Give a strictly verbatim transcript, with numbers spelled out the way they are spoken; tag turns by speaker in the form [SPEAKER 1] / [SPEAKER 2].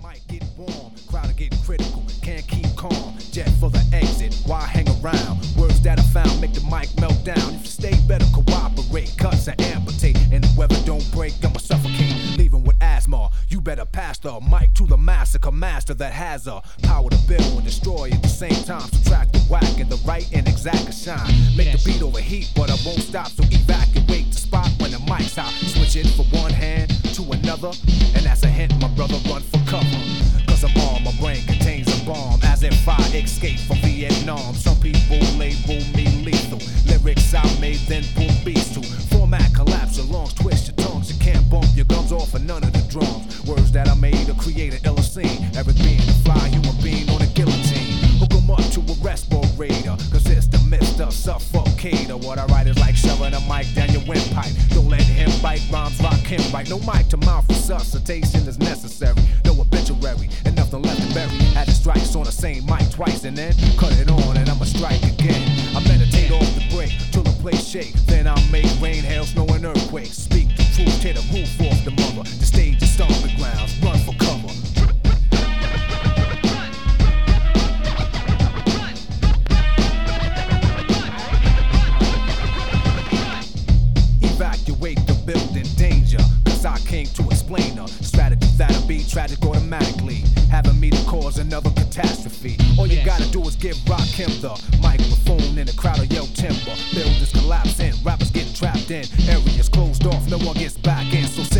[SPEAKER 1] mic get warm, crowd get critical, can't keep calm. Jet for the exit, why hang around? Words that I found make the mic melt down. If you stay better, cooperate, cuts and amputate. And the weather don't break, I'ma suffocate, leaving with asthma. You better pass the mic to the massacre master that has a power to build and destroy at the same time. Subtract the whack and the right and exact a shine. Make the beat overheat, but I won't stop, so evacuate the spot when the mic's out. Switch it from one hand to another, and that's a hint, my brother, run for cover. Cause I'm on, my brain contains a bomb, as if I escaped from Vietnam. Some people label me lethal, lyrics I made then pull beats to. Format collapse, your lungs twist your tongues, you can't bump your gums off of none of the drums. Words that I made to create an iller scene, Eric being a fly human being on a guillotine. Hook 'em up to a respirator, cause it's the Mister Suffocator. What I write is like shoving a mic down your windpipe. Don't let him bite, rhymes rock him right. No mic to mouth resuscitation is necessary. No obituary, and nothing left to bury. Had the strikes on the same mic twice and then cut it on and I'ma strike again. I meditate off the break till the place shake. Then I make rain, hail, snow, and earthquakes. Speak the truth, tear the roof off the mother. The stage is stomping grounds, run for cover. Evacuate the building, danger, cause I came to explain a strategy that'll be tragic automatically, having me to cause another catastrophe. All you gotta do is give Rock him the microphone in the crowd of yell timber. Buildings collapsing, rappers getting trapped in, areas closed off, no one gets back in. So